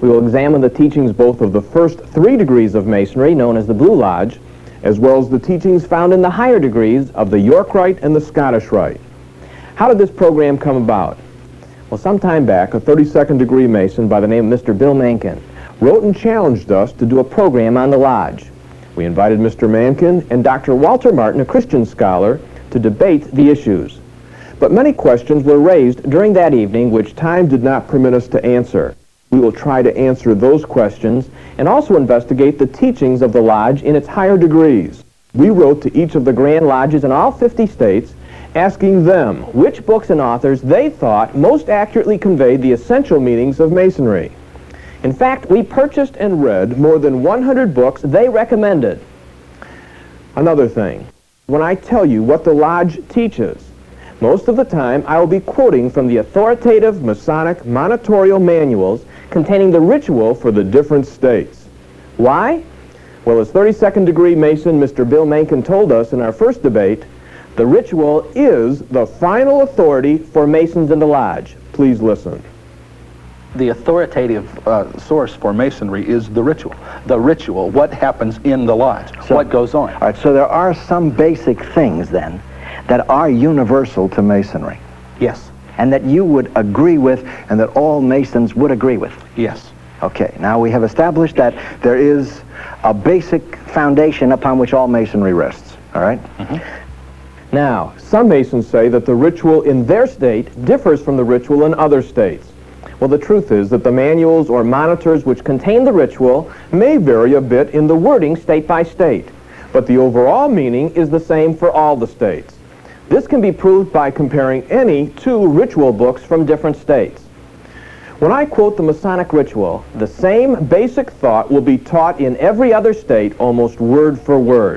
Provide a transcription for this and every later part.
We will examine the teachings both of the first 3 degrees of Masonry, known as the Blue Lodge, as well as the teachings found in the higher degrees of the York Rite and the Scottish Rite. How did this program come about? Well, some time back, a 32nd degree Mason by the name of Mr. Bill Mankin wrote and challenged us to do a program on the Lodge. We invited Mr. Mankin and Dr. Walter Martin, a Christian scholar, to debate the issues. But many questions were raised during that evening which time did not permit us to answer. We will try to answer those questions and also investigate the teachings of the Lodge in its higher degrees. We wrote to each of the Grand Lodges in all 50 states asking them which books and authors they thought most accurately conveyed the essential meanings of Masonry. In fact, we purchased and read more than 100 books they recommended. Another thing, when I tell you what the Lodge teaches, most of the time I will be quoting from the authoritative Masonic monitorial manuals containing the ritual for the different states. Why? Well, as 32nd degree Mason Mr. Bill Mankin told us in our first debate, the ritual is the final authority for Masons in the Lodge. Please listen. The authoritative source for Masonry is the ritual. The ritual, what happens in the Lodge, what goes on. All right, so there are some basic things then that are universal to Masonry. Yes. And that you would agree with and that all Masons would agree with. Yes. Okay, now we have established that there is a basic foundation upon which all Masonry rests, all right? Mm-hmm. Now, some Masons say that the ritual in their state differs from the ritual in other states. Well, the truth is that the manuals or monitors which contain the ritual may vary a bit in the wording state by state, but the overall meaning is the same for all the states. This can be proved by comparing any 2 ritual books from different states. When I quote the Masonic ritual, the same basic thought will be taught in every other state almost word for word.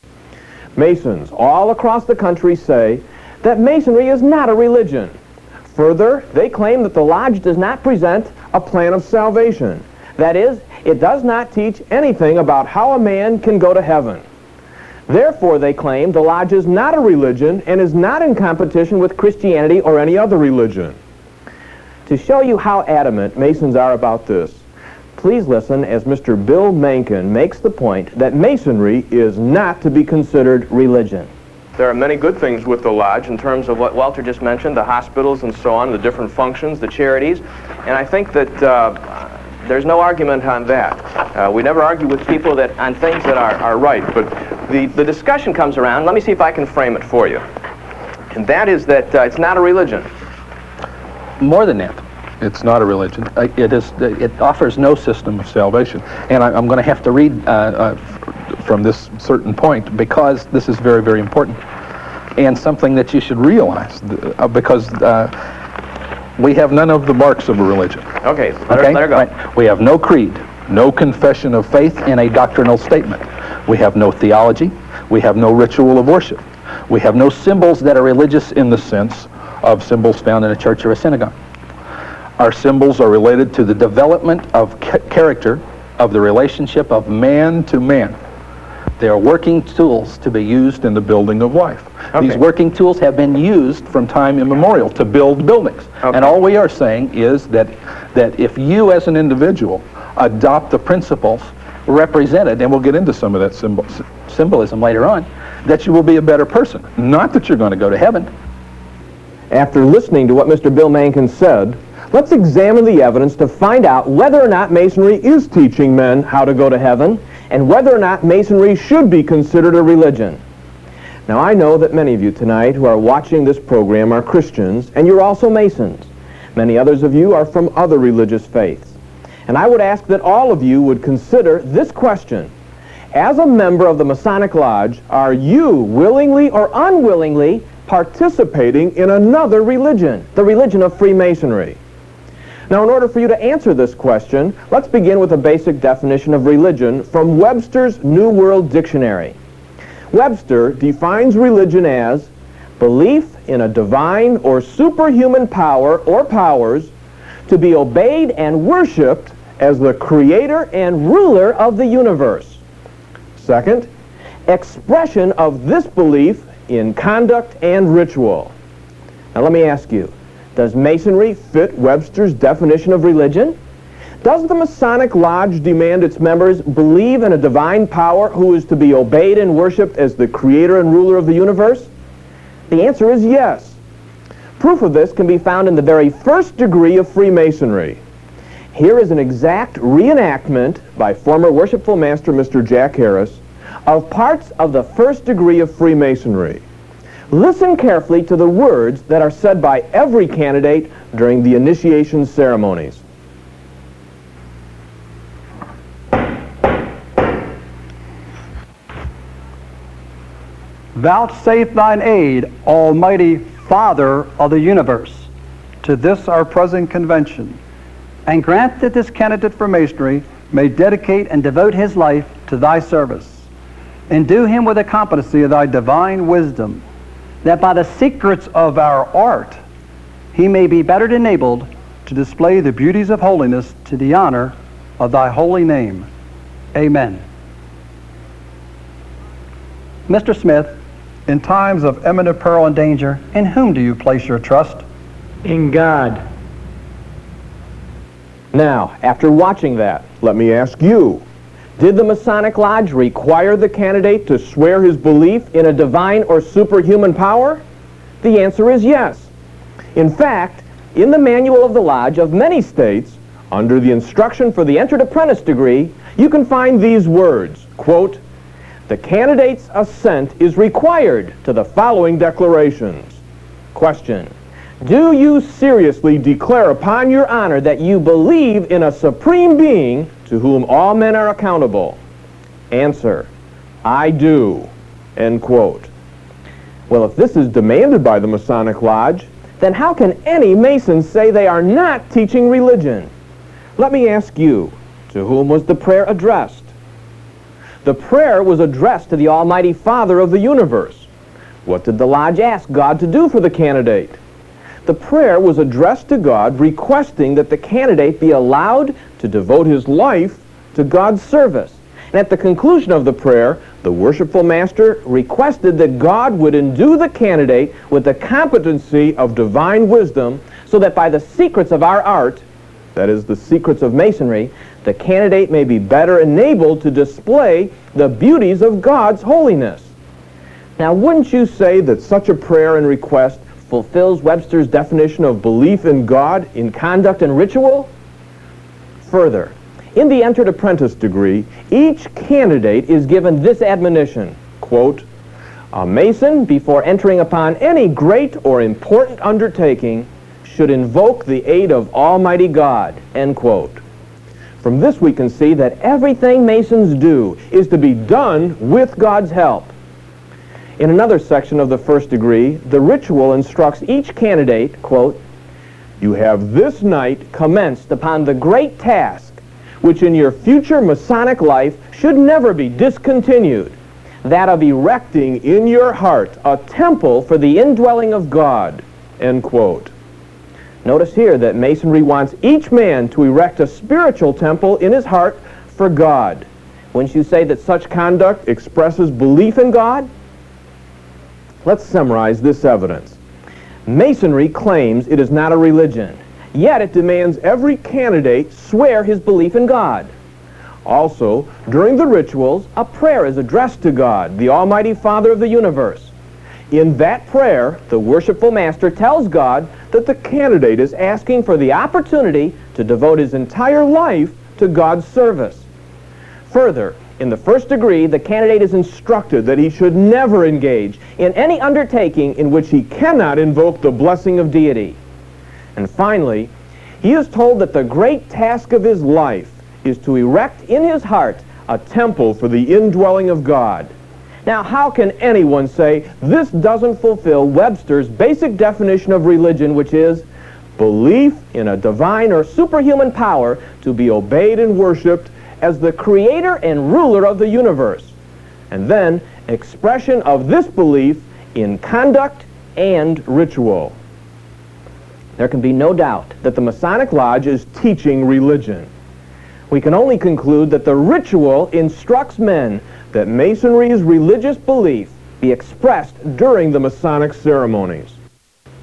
Masons all across the country say that Masonry is not a religion. Further, they claim that the Lodge does not present a plan of salvation. That is, it does not teach anything about how a man can go to heaven. Therefore, they claim the Lodge is not a religion and is not in competition with Christianity or any other religion. To show you how adamant Masons are about this, please listen as Mr. Bill Mankin makes the point that Masonry is not to be considered religion. There are many good things with the Lodge in terms of what Walter just mentioned, the hospitals and so on, the different functions, the charities, and I think that there's no argument on that. We never argue with people that on things that are right, but the discussion comes around. Let me see if I can frame it for you. And that is that it's not a religion. More than that, it's not a religion. It offers no system of salvation. And I'm going to have to read from this certain point because this is very, very important and something that you should realize because we have none of the marks of a religion. Okay, let her go. Right. We have no creed, no confession of faith, and a doctrinal statement. We have no theology. We have no ritual of worship. We have no symbols that are religious in the sense of symbols found in a church or a synagogue. Our symbols are related to the development of character of the relationship of man to man. They are working tools to be used in the building of life. Okay. These working tools have been used from time immemorial to build buildings. Okay. And all we are saying is that if you as an individual adopt the principles represented, and we'll get into some of that symbolism later on, that you will be a better person. Not that you're going to go to heaven. After listening to what Mr. Bill Mankin said, let's examine the evidence to find out whether or not Masonry is teaching men how to go to heaven and whether or not Masonry should be considered a religion. Now, I know that many of you tonight who are watching this program are Christians, and you're also Masons. Many others of you are from other religious faiths. And I would ask that all of you would consider this question. As a member of the Masonic Lodge, are you willingly or unwillingly participating in another religion, the religion of Freemasonry? Now, in order for you to answer this question, let's begin with a basic definition of religion from Webster's New World Dictionary. Webster defines religion as belief in a divine or superhuman power or powers to be obeyed and worshipped as the creator and ruler of the universe. Second, expression of this belief in conduct and ritual. Now let me ask you, does Masonry fit Webster's definition of religion? Does the Masonic Lodge demand its members believe in a divine power who is to be obeyed and worshipped as the creator and ruler of the universe? The answer is yes. Proof of this can be found in the very first degree of Freemasonry. Here is an exact reenactment by former Worshipful Master Mr. Jack Harris of parts of the first degree of Freemasonry. Listen carefully to the words that are said by every candidate during the initiation ceremonies. Vouchsafe thine aid, Almighty Father of the universe, to this our present convention, and grant that this candidate for Masonry may dedicate and devote his life to thy service. Endue him with the competency of thy divine wisdom, that by the secrets of our art he may be better enabled to display the beauties of holiness to the honor of thy holy name. Amen. Mr. Smith, in times of imminent peril and danger, in whom do you place your trust? In God. Now, after watching that, let me ask you, did the Masonic Lodge require the candidate to swear his belief in a divine or superhuman power? The answer is yes. In fact, in the manual of the Lodge of many states, under the instruction for the entered apprentice degree, you can find these words, quote, "The candidate's assent is required to the following declarations." Question: do you seriously declare upon your honor that you believe in a supreme being to whom all men are accountable? Answer: I do. End quote. Well, if this is demanded by the Masonic Lodge, then how can any Mason say they are not teaching religion? Let me ask you, to whom was the prayer addressed? The prayer was addressed to the Almighty Father of the universe. What did the Lodge ask God to do for the candidate? The prayer was addressed to God, requesting that the candidate be allowed to devote his life to God's service. And at the conclusion of the prayer, the Worshipful Master requested that God would endue the candidate with the competency of divine wisdom, so that by the secrets of our art, that is, the secrets of Masonry, the candidate may be better enabled to display the beauties of God's holiness. Now, wouldn't you say that such a prayer and request fulfills Webster's definition of belief in God in conduct and ritual? Further, in the entered apprentice degree, each candidate is given this admonition, quote, "A Mason, before entering upon any great or important undertaking, should invoke the aid of Almighty God," end quote. From this we can see that everything Masons do is to be done with God's help. In another section of the first degree, the ritual instructs each candidate, quote, "You have this night commenced upon the great task which in your future Masonic life should never be discontinued, that of erecting in your heart a temple for the indwelling of God," end quote. Notice here that Masonry wants each man to erect a spiritual temple in his heart for God. Wouldn't you say that such conduct expresses belief in God? Let's summarize this evidence. Masonry claims it is not a religion, yet it demands every candidate swear his belief in God. Also, during the rituals, a prayer is addressed to God, the Almighty Father of the universe. In that prayer, the Worshipful Master tells God that the candidate is asking for the opportunity to devote his entire life to God's service. Further, in the first degree, the candidate is instructed that he should never engage in any undertaking in which he cannot invoke the blessing of deity. And finally, he is told that the great task of his life is to erect in his heart a temple for the indwelling of God. Now, how can anyone say this doesn't fulfill Webster's basic definition of religion, which is belief in a divine or superhuman power to be obeyed and worshipped as the creator and ruler of the universe, and then expression of this belief in conduct and ritual? There can be no doubt that the Masonic Lodge is teaching religion. We can only conclude that the ritual instructs men that Masonry's religious belief be expressed during the Masonic ceremonies.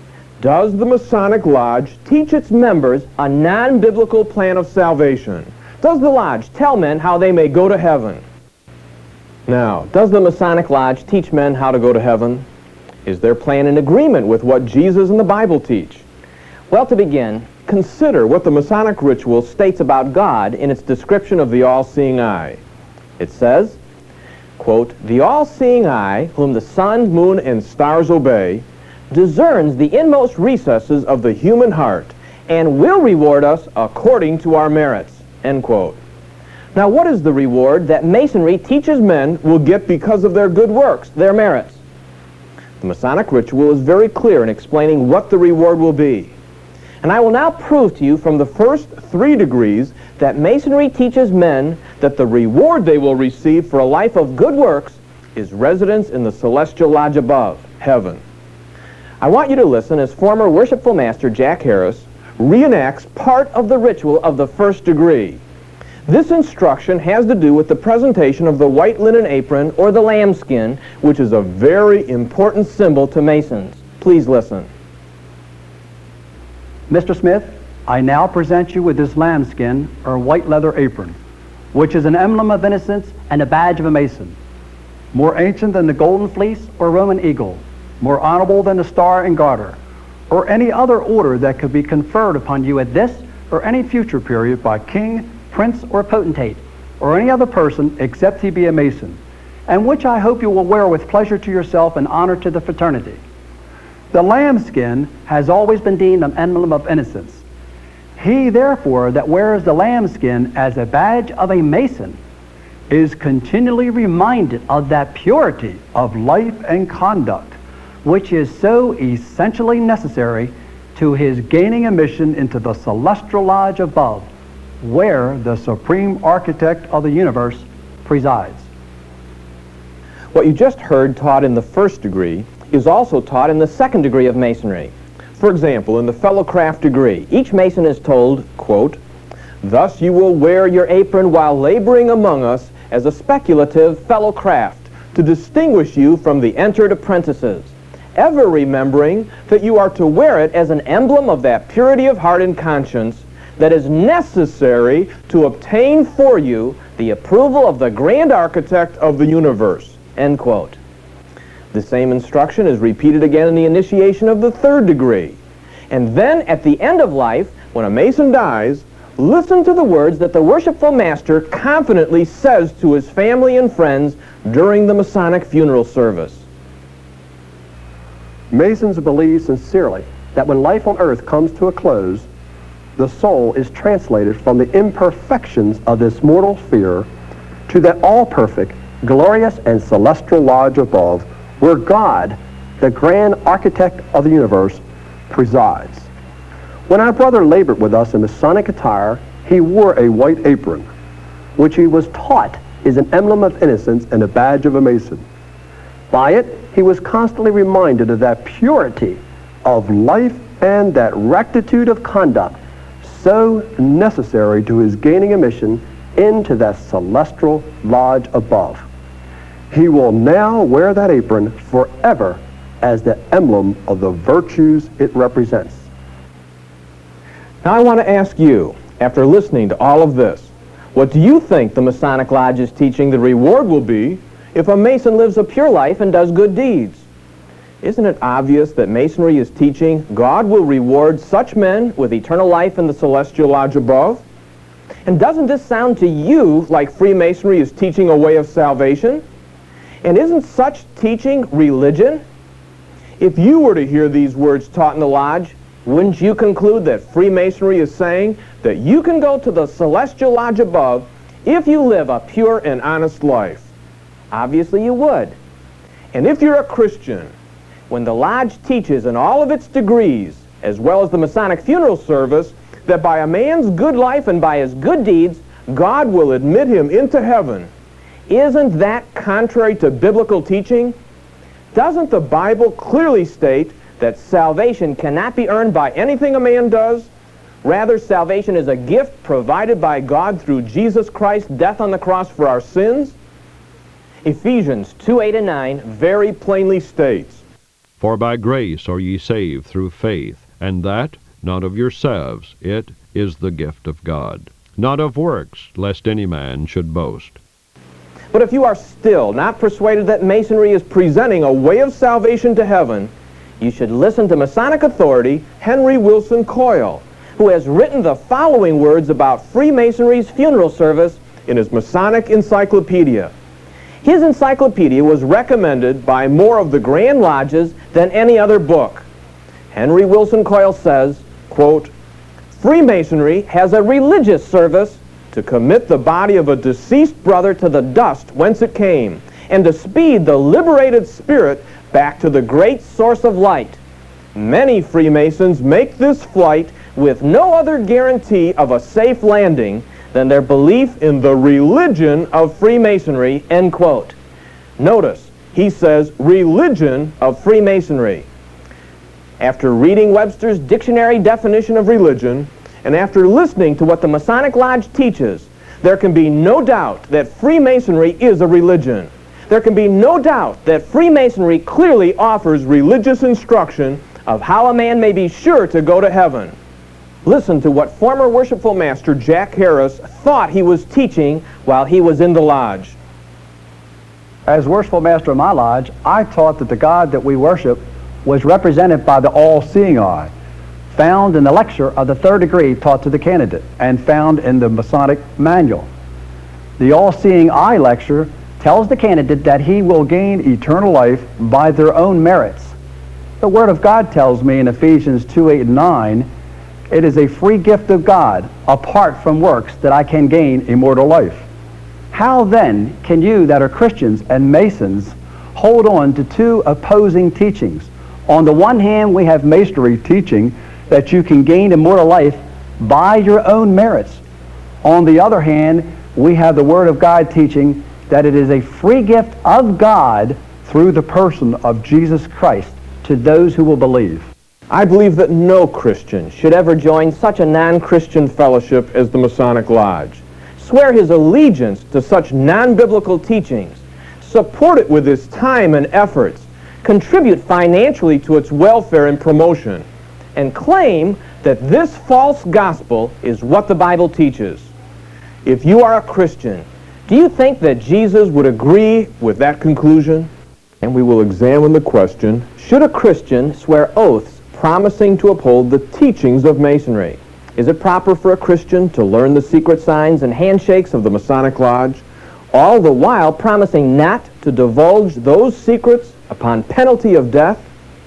does the Masonic Lodge teach its members a non-biblical plan of salvation? Does the Lodge tell men how they may go to heaven? Now, does the Masonic Lodge teach men how to go to heaven? Is their plan in agreement with what Jesus and the Bible teach? Well, to begin, consider what the Masonic ritual states about God in its description of the all-seeing eye. It says, quote, "The all-seeing eye, whom the sun, moon, and stars obey, discerns the inmost recesses of the human heart and will reward us according to our merits," end quote. Now, what is the reward that Masonry teaches men will get because of their good works, their merits? The Masonic ritual is very clear in explaining what the reward will be. And I will now prove to you from the first 3 degrees that Masonry teaches men that the reward they will receive for a life of good works is residence in the celestial lodge above, heaven. I want you to listen as former Worshipful Master Jack Harris reenacts part of the ritual of the first degree. This instruction has to do with the presentation of the white linen apron or the lambskin, which is a very important symbol to Masons. Please listen. Mr. Smith, I now present you with this lambskin or white leather apron, which is an emblem of innocence and a badge of a Mason. More ancient than the golden fleece or Roman eagle, more honorable than the star and garter, or any other order that could be conferred upon you at this or any future period by king, prince, or potentate, or any other person except he be a Mason, and which I hope you will wear with pleasure to yourself and honor to the fraternity. The lambskin has always been deemed an emblem of innocence. He, therefore, that wears the lambskin as a badge of a Mason is continually reminded of that purity of life and conduct which is so essentially necessary to his gaining admission into the celestial lodge above, where the supreme architect of the universe presides. What you just heard taught in the first degree is also taught in the second degree of Masonry. For example, in the Fellowcraft degree, each Mason is told, quote, "Thus you will wear your apron while laboring among us as a speculative Fellowcraft, to distinguish you from the entered apprentices, ever remembering that you are to wear it as an emblem of that purity of heart and conscience that is necessary to obtain for you the approval of the grand architect of the universe," end quote. The same instruction is repeated again in the initiation of the third degree. And then at the end of life, when a Mason dies, listen to the words that the Worshipful Master confidently says to his family and friends during the Masonic funeral service. Masons believe sincerely that when life on earth comes to a close, the soul is translated from the imperfections of this mortal sphere to that all-perfect, glorious, and celestial lodge above, where God, the grand architect of the universe, presides. When our brother labored with us in Masonic attire, he wore a white apron, which he was taught is an emblem of innocence and a badge of a Mason. By it, he was constantly reminded of that purity of life and that rectitude of conduct so necessary to his gaining admission into that celestial lodge above. He will now wear that apron forever as the emblem of the virtues it represents. Now I want to ask you, after listening to all of this, what do you think the Masonic Lodge is teaching the reward will be if a Mason lives a pure life and does good deeds? Isn't it obvious that Masonry is teaching God will reward such men with eternal life in the celestial lodge above? And doesn't this sound to you like Freemasonry is teaching a way of salvation? And isn't such teaching religion? If you were to hear these words taught in the lodge, wouldn't you conclude that Freemasonry is saying that you can go to the celestial lodge above if you live a pure and honest life? Obviously you would. And if you're a Christian, when the lodge teaches in all of its degrees, as well as the Masonic funeral service, that by a man's good life and by his good deeds, God will admit him into heaven, isn't that contrary to biblical teaching? Doesn't the Bible clearly state that salvation cannot be earned by anything a man does? Rather, salvation is a gift provided by God through Jesus Christ's death on the cross for our sins? Ephesians 2:8 and 9 very plainly states, For by grace are ye saved through faith, and that not of yourselves, it is the gift of God, not of works, lest any man should boast. But if you are still not persuaded that Masonry is presenting a way of salvation to heaven, you should listen to Masonic authority Henry Wilson Coyle, who has written the following words about Freemasonry's funeral service in his Masonic Encyclopedia. His encyclopedia was recommended by more of the Grand Lodges than any other book. Henry Wilson Coyle says, quote, Freemasonry has a religious service to commit the body of a deceased brother to the dust whence it came, and to speed the liberated spirit back to the great source of light. Many Freemasons make this flight with no other guarantee of a safe landing than their belief in the religion of Freemasonry, end quote. Notice, he says religion of Freemasonry. After reading Webster's dictionary definition of religion, and after listening to what the Masonic Lodge teaches, there can be no doubt that Freemasonry is a religion. There can be no doubt that Freemasonry clearly offers religious instruction of how a man may be sure to go to heaven. Listen to what former Worshipful Master Jack Harris thought he was teaching while he was in the lodge. As Worshipful Master of my lodge, I taught that the God that we worship was represented by the all-seeing eye, found in the lecture of the third degree taught to the candidate and found in the Masonic manual. The all-seeing eye lecture tells the candidate that he will gain eternal life by their own merits. The Word of God tells me in Ephesians 2:8 and 9, it is a free gift of God, apart from works, that I can gain immortal life. How then can you that are Christians and Masons hold on to two opposing teachings? On the one hand, we have Masonry teaching that you can gain immortal life by your own merits. On the other hand, we have the Word of God teaching that it is a free gift of God through the person of Jesus Christ to those who will believe. I believe that no Christian should ever join such a non-Christian fellowship as the Masonic Lodge, swear his allegiance to such non-biblical teachings, support it with his time and efforts, contribute financially to its welfare and promotion, and claim that this false gospel is what the Bible teaches. If you are a Christian, do you think that Jesus would agree with that conclusion? And we will examine the question, should a Christian swear oaths promising to uphold the teachings of Masonry? Is it proper for a Christian to learn the secret signs and handshakes of the Masonic Lodge, all the while promising not to divulge those secrets upon penalty of death?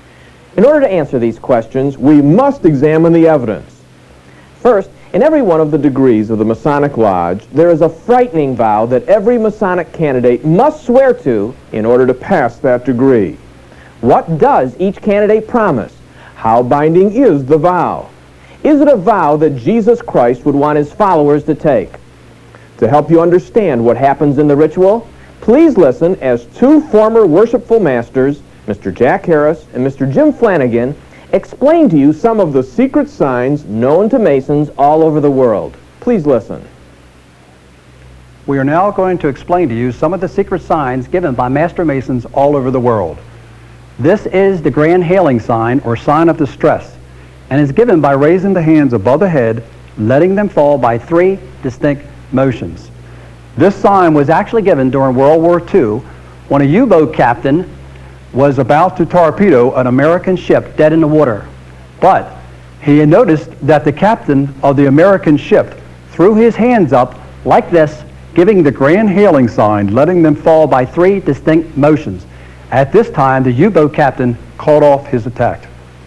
In order to answer these questions, we must examine the evidence. First, in every one of the degrees of the Masonic Lodge, there is a frightening vow that every Masonic candidate must swear to in order to pass that degree. What does each candidate promise? How binding is the vow? Is it a vow that Jesus Christ would want his followers to take? To help you understand what happens in the ritual, please listen as two former Worshipful Masters, Mr. Jack Harris and Mr. Jim Flanagan, explain to you some of the secret signs known to Masons all over the world. Please listen. We are now going to explain to you some of the secret signs given by Master Masons all over the world. This is the Grand Hailing Sign, or sign of distress, and is given by raising the hands above the head, letting them fall by 3 distinct motions. This sign was actually given during World War II when a U-boat captain was about to torpedo an American ship dead in the water. But he had noticed that the captain of the American ship threw his hands up like this, giving the Grand Hailing Sign, letting them fall by 3 distinct motions. At this time, the U-boat captain called off his attack.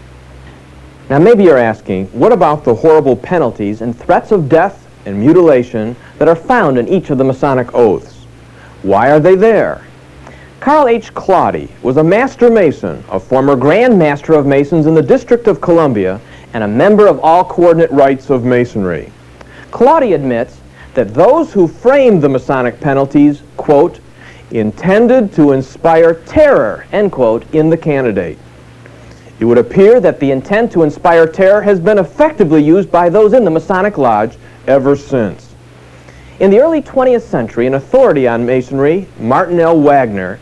Now maybe you're asking, what about the horrible penalties and threats of death and mutilation that are found in each of the Masonic oaths? Why are they there? Carl H. Claudy was a Master Mason, a former Grand Master of Masons in the District of Columbia, and a member of all coordinate rites of Masonry. Claudy admits that those who framed the Masonic penalties, quote, intended to inspire terror, end quote, in the candidate. It would appear that the intent to inspire terror has been effectively used by those in the Masonic Lodge ever since. In the early 20th century, an authority on Masonry, Martin L. Wagner,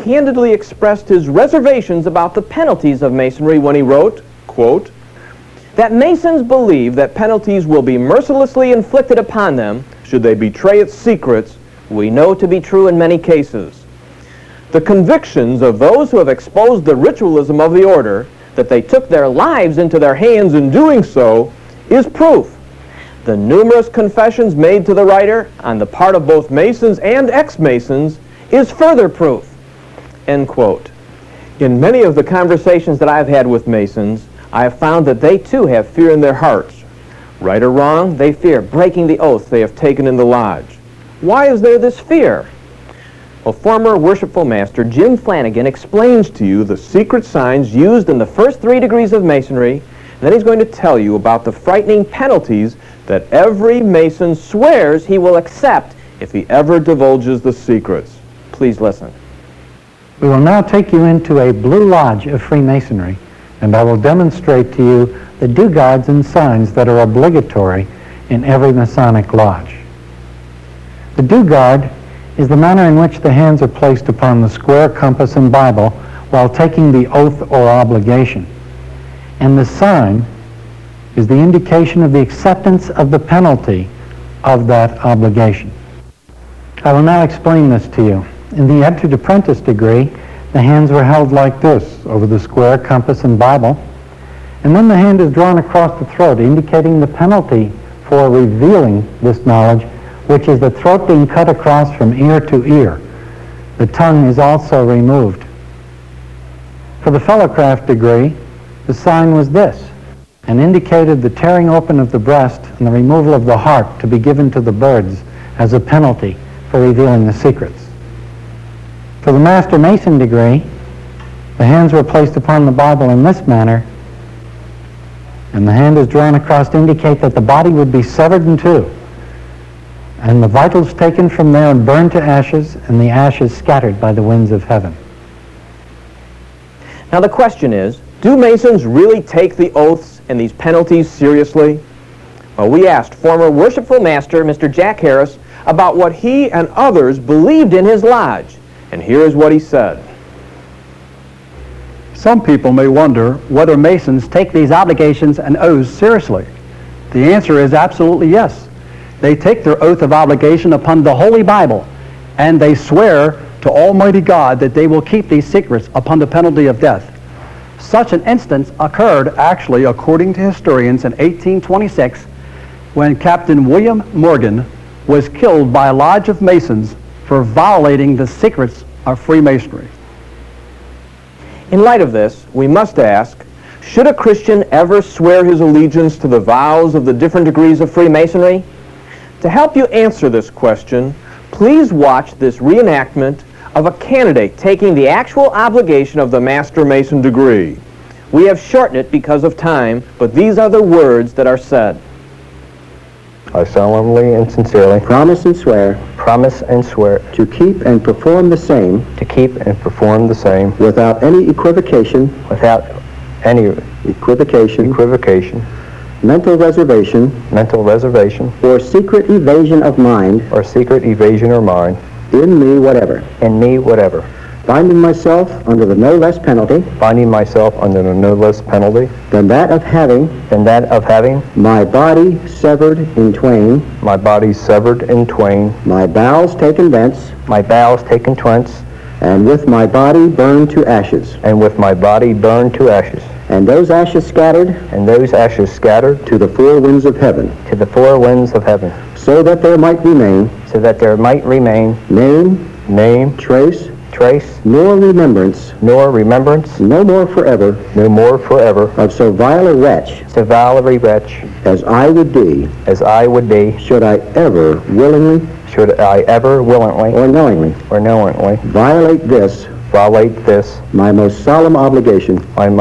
candidly expressed his reservations about the penalties of Masonry when he wrote, quote, that Masons believe that penalties will be mercilessly inflicted upon them should they betray its secrets, we know to be true in many cases. The convictions of those who have exposed the ritualism of the order, that they took their lives into their hands in doing so, is proof. The numerous confessions made to the writer on the part of both Masons and ex-Masons is further proof. End quote. In many of the conversations that I've had with Masons, I have found that they too have fear in their hearts. Right or wrong, they fear breaking the oath they have taken in the lodge. Why is there this fear? Well, former Worshipful Master Jim Flanagan explains to you the secret signs used in the first 3 degrees of Masonry, and then he's going to tell you about the frightening penalties that every Mason swears he will accept if he ever divulges the secrets. Please listen. We will now take you into a Blue Lodge of Freemasonry, and I will demonstrate to you the do-gods and signs that are obligatory in every Masonic lodge. The do-god is the manner in which the hands are placed upon the square, compass, and Bible while taking the oath or obligation. And the sign is the indication of the acceptance of the penalty of that obligation. I will now explain this to you. In the entered apprentice degree, the hands were held like this over the square, compass, and Bible, and then the hand is drawn across the throat, indicating the penalty for revealing this knowledge, which is the throat being cut across from ear to ear. The tongue is also removed. For the fellowcraft degree, the sign was this, and indicated the tearing open of the breast and the removal of the heart to be given to the birds as a penalty for revealing the secrets. For the Master Mason degree, the hands were placed upon the Bible in this manner, and the hand is drawn across to indicate that the body would be severed in two, and the vitals taken from there and burned to ashes, and the ashes scattered by the winds of heaven. Now the question is, do Masons really take the oaths and these penalties seriously? Well, we asked former Worshipful Master Mr. Jack Harris about what he and others believed in his lodge, and here is what he said. Some people may wonder whether Masons take these obligations and oaths seriously. The answer is absolutely yes. They take their oath of obligation upon the Holy Bible, and they swear to Almighty God that they will keep these secrets upon the penalty of death. Such an instance occurred, actually, according to historians, in 1826, when Captain William Morgan was killed by a lodge of Masons for violating the secrets of Freemasonry. In light of this, we must ask, should a Christian ever swear his allegiance to the vows of the different degrees of Freemasonry? To help you answer this question, please watch this reenactment of a candidate taking the actual obligation of the Master Mason degree. We have shortened it because of time, but these are the words that are said. I solemnly and sincerely promise and swear to keep and perform the same without any equivocation mental reservation or secret evasion of mind in me whatever binding myself under the no less penalty than that of having my body severed in twain, my bowels taken thence, and with my body burned to ashes, and those ashes scattered to the four winds of heaven, so that there might remain name, trace, nor remembrance, no more forever, of so vile a wretch, as I would be, should I ever willingly, or knowingly, violate this, my most solemn obligation,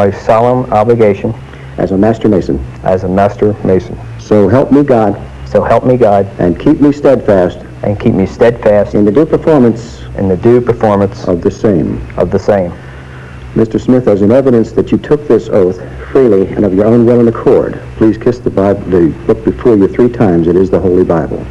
as a Master Mason. So help me God, and keep me steadfast, in the due performance of the same. Mr. Smith, as an evidence that you took this oath freely and of your own will and accord, please kiss the book before you 3 times. It is the Holy Bible.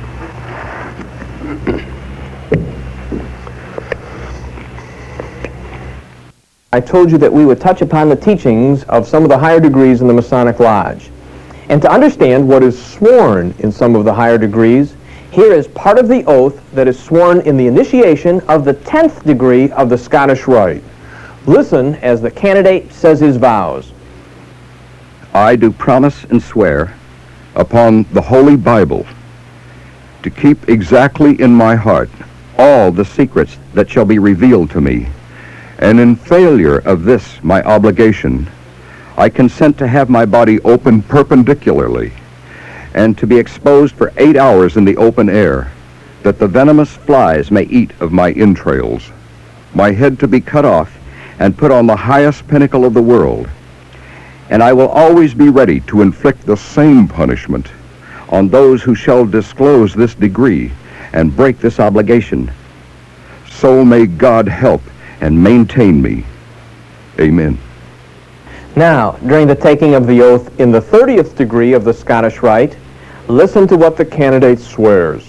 I told you that we would touch upon the teachings of some of the higher degrees in the Masonic Lodge. And to understand what is sworn in some of the higher degrees, here is part of the oath that is sworn in the initiation of the 10th degree of the Scottish Rite. Listen as the candidate says his vows. I do promise and swear upon the Holy Bible to keep exactly in my heart all the secrets that shall be revealed to me, and in failure of this my obligation, I consent to have my body open perpendicularly and to be exposed for 8 hours in the open air, that the venomous flies may eat of my entrails, my head to be cut off and put on the highest pinnacle of the world, and I will always be ready to inflict the same punishment on those who shall disclose this degree and break this obligation. So may God help and maintain me. Amen. Now, during the taking of the oath in the 30th degree of the Scottish Rite, listen to what the candidate swears.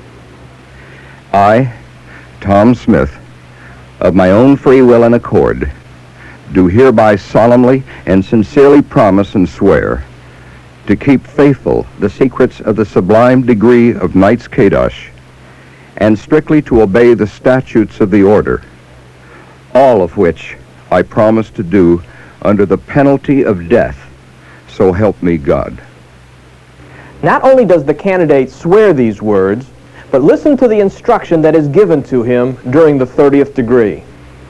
I, Tom Smith, of my own free will and accord, do hereby solemnly and sincerely promise and swear to keep faithful the secrets of the sublime degree of Knights Kadosh, and strictly to obey the statutes of the order, all of which I promise to do under the penalty of death, so help me God. Not only does the candidate swear these words, but listen to the instruction that is given to him during the 30th degree.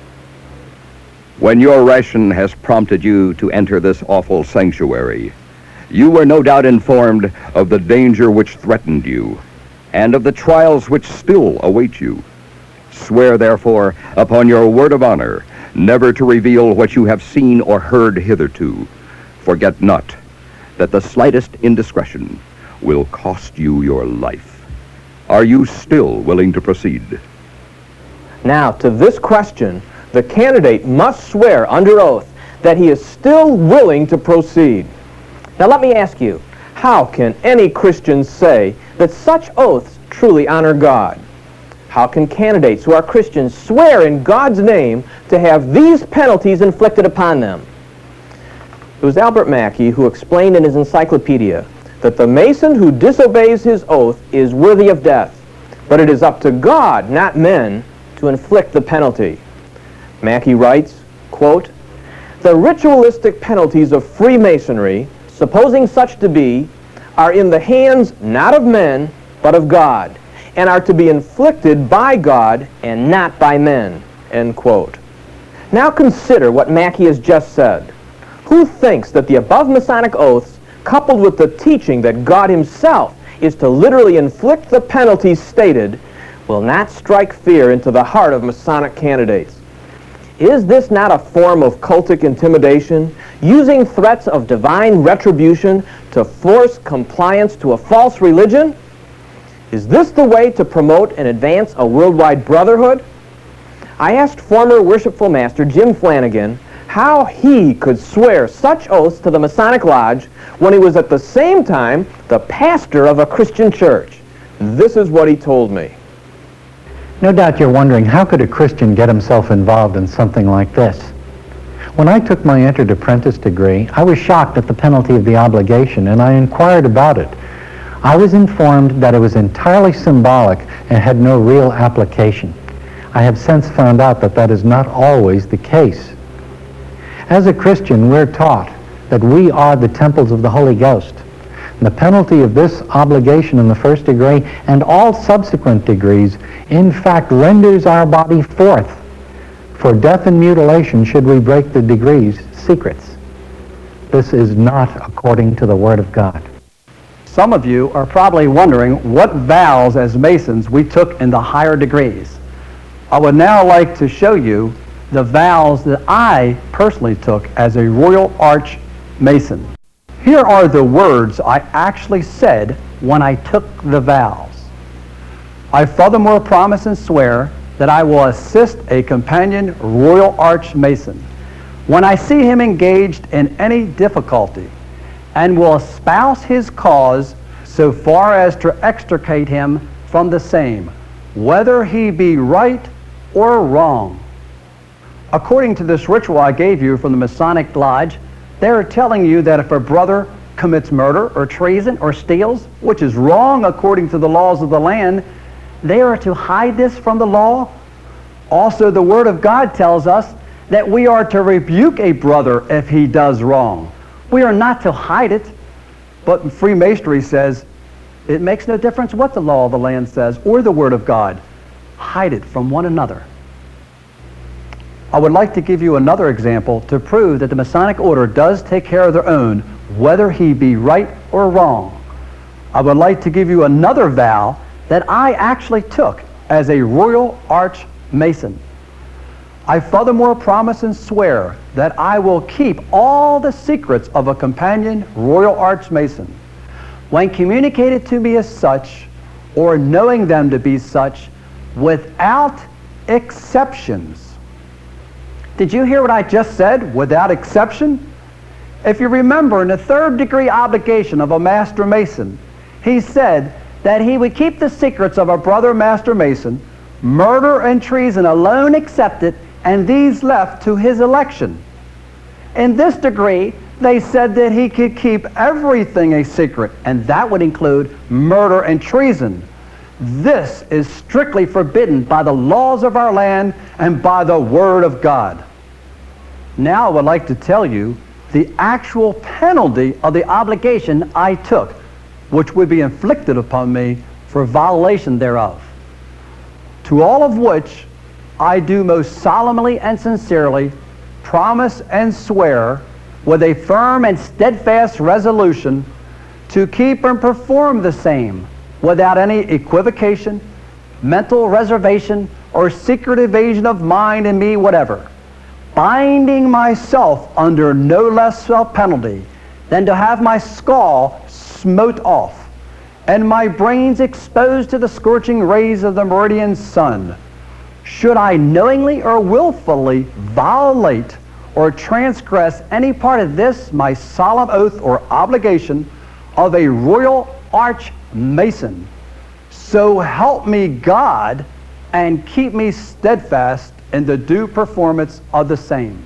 When your ration has prompted you to enter this awful sanctuary, you were no doubt informed of the danger which threatened you, and of the trials which still await you. Swear, therefore, upon your word of honor, never to reveal what you have seen or heard hitherto. Forget not that the slightest indiscretion will cost you your life. Are you still willing to proceed? Now, to this question, the candidate must swear under oath that he is still willing to proceed. Now, let me ask you, how can any Christian say that such oaths truly honor God? How can candidates who are Christians swear in God's name to have these penalties inflicted upon them? It was Albert Mackey who explained in his encyclopedia that the Mason who disobeys his oath is worthy of death, but it is up to God, not men, to inflict the penalty. Mackey writes, quote, "The ritualistic penalties of Freemasonry, supposing such to be, are in the hands not of men, but of God, and are to be inflicted by God and not by men," end quote. Now consider what Mackey has just said. Who thinks that the above Masonic oaths, coupled with the teaching that God himself is to literally inflict the penalties stated, will not strike fear into the heart of Masonic candidates? Is this not a form of cultic intimidation, using threats of divine retribution to force compliance to a false religion? Is this the way to promote and advance a worldwide brotherhood? I asked former Worshipful Master Jim Flanagan how he could swear such oaths to the Masonic Lodge when he was at the same time the pastor of a Christian church. This is what he told me. No doubt you're wondering, how could a Christian get himself involved in something like this? When I took my entered apprentice degree, I was shocked at the penalty of the obligation, and I inquired about it. I was informed that it was entirely symbolic and had no real application. I have since found out that that is not always the case. As a Christian, we're taught that we are the temples of the Holy Ghost. The penalty of this obligation in the first degree and all subsequent degrees, in fact, renders our body forth for death and mutilation should we break the degrees' secrets. This is not according to the Word of God. Some of you are probably wondering what vows as Masons we took in the higher degrees. I would now like to show you the vows that I personally took as a Royal Arch Mason. Here are the words I actually said when I took the vows. I furthermore promise and swear that I will assist a companion Royal Arch Mason when I see him engaged in any difficulty, and will espouse his cause so far as to extricate him from the same, whether he be right or wrong. According to this ritual I gave you from the Masonic Lodge, they're telling you that if a brother commits murder or treason or steals, which is wrong according to the laws of the land, they are to hide this from the law. Also, the Word of God tells us that we are to rebuke a brother if he does wrong. We are not to hide it. But Freemasonry says it makes no difference what the law of the land says or the Word of God. Hide it from one another. I would like to give you another example to prove that the Masonic Order does take care of their own, whether he be right or wrong. I would like to give you another vow that I actually took as a Royal Arch Mason. I furthermore promise and swear that I will keep all the secrets of a companion Royal Arch Mason. When communicated to me as such, or knowing them to be such, without exceptions. Did you hear what I just said? Without exception? If you remember, in the third degree obligation of a Master Mason, he said that he would keep the secrets of a brother Master Mason, murder and treason alone excepted, and these left to his election. In this degree, they said that he could keep everything a secret, and that would include murder and treason. This is strictly forbidden by the laws of our land and by the Word of God. Now I would like to tell you the actual penalty of the obligation I took, which would be inflicted upon me for violation thereof. To all of which I do most solemnly and sincerely promise and swear with a firm and steadfast resolution to keep and perform the same without any equivocation, mental reservation, or secret evasion of mind in me whatever, binding myself under no less self-penalty than to have my skull smote off and my brains exposed to the scorching rays of the meridian sun, should I knowingly or willfully violate or transgress any part of this my solemn oath or obligation of a Royal Arch Mason. So help me God, and keep me steadfast in the due performance of the same.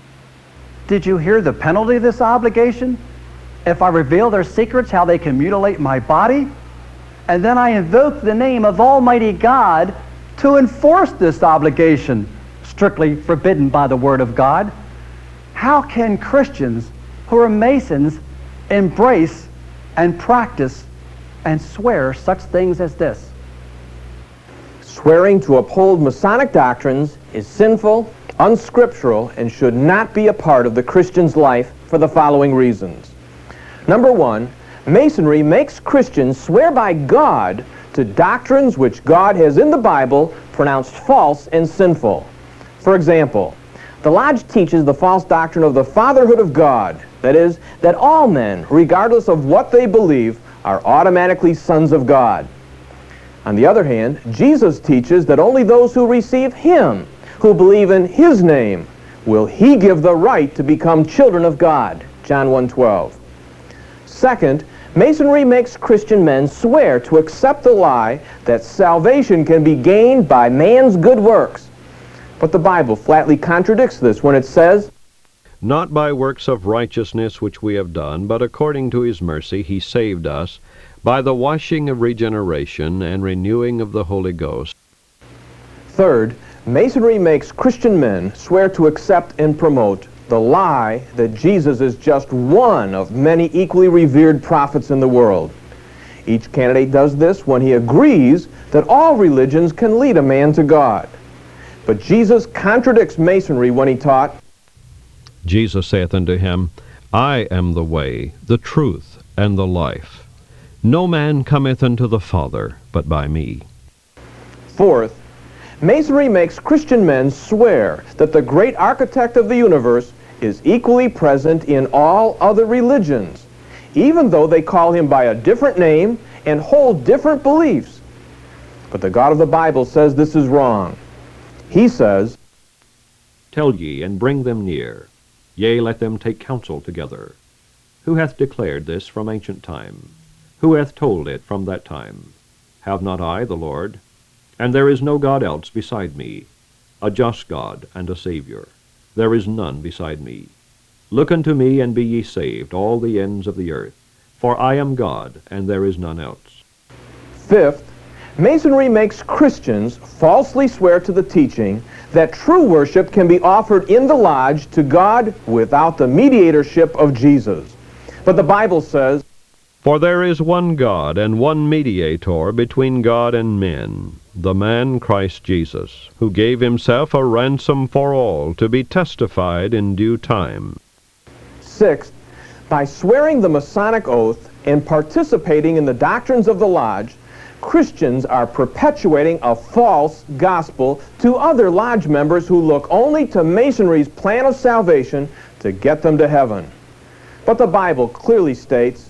Did you hear the penalty of this obligation? If I reveal their secrets, how they can mutilate my body, and then I invoke the name of Almighty God to enforce this obligation, strictly forbidden by the Word of God, how can Christians who are Masons embrace and practice and swear such things as this? Swearing to uphold Masonic doctrines is sinful, unscriptural, and should not be a part of the Christian's life for the following reasons. Number one, Masonry makes Christians swear by God to doctrines which God has in the Bible pronounced false and sinful. For example, the Lodge teaches the false doctrine of the fatherhood of God, that is, that all men, regardless of what they believe, are automatically sons of God. On the other hand, Jesus teaches that only those who receive Him, who believe in His name, will He give the right to become children of God, John 1:12. Second, Masonry makes Christian men swear to accept the lie that salvation can be gained by man's good works. But the Bible flatly contradicts this when it says, "Not by works of righteousness which we have done, but according to His mercy He saved us, by the washing of regeneration and renewing of the Holy Ghost." Third, Masonry makes Christian men swear to accept and promote the lie that Jesus is just one of many equally revered prophets in the world. Each candidate does this when he agrees that all religions can lead a man to God. But Jesus contradicts Masonry when He taught, Jesus saith unto him, I am the way, the truth, and the life. No man cometh unto the Father but by me. Fourth, Masonry makes Christian men swear that the great architect of the universe is equally present in all other religions, even though they call Him by a different name and hold different beliefs. But the God of the Bible says this is wrong. He says, Tell ye, and bring them near. Yea, let them take counsel together. Who hath declared this from ancient time? Who hath told it from that time? Have not I the Lord? And there is no God else beside me, a just God and a Savior. there is none beside me. Look unto me, and be ye saved, all the ends of the earth. For I am God, and there is none else. Fifth, Masonry makes Christians falsely swear to the teaching that true worship can be offered in the lodge to God without the mediatorship of Jesus. But the Bible says, For there is one God, and one mediator between God and men, the man Christ Jesus, who gave himself a ransom for all, to be testified in due time. Sixth, by swearing the Masonic oath and participating in the doctrines of the lodge, Christians are perpetuating a false gospel to other lodge members who look only to Masonry's plan of salvation to get them to heaven. But the Bible clearly states,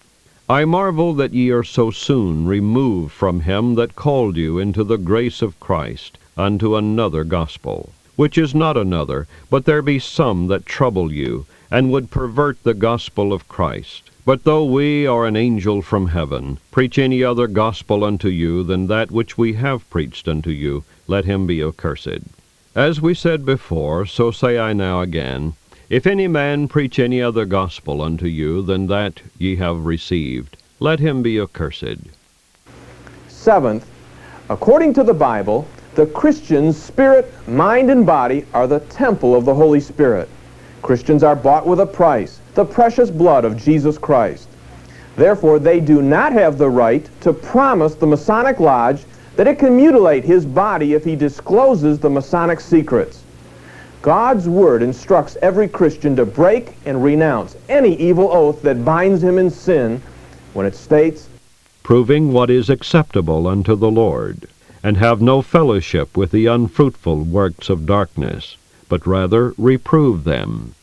I marvel that ye are so soon removed from him that called you into the grace of Christ unto another gospel, which is not another, but there be some that trouble you, and would pervert the gospel of Christ. But though we or an angel from heaven preach any other gospel unto you than that which we have preached unto you, let him be accursed. As we said before, so say I now again, if any man preach any other gospel unto you than that ye have received, let him be accursed. Seventh, according to the Bible, the Christian's spirit, mind, and body are the temple of the Holy Spirit. Christians are bought with a price, the precious blood of Jesus Christ. Therefore, they do not have the right to promise the Masonic Lodge that it can mutilate his body if he discloses the Masonic secrets. God's Word instructs every Christian to break and renounce any evil oath that binds him in sin when it states, Proving what is acceptable unto the Lord, and have no fellowship with the unfruitful works of darkness, but rather reprove them.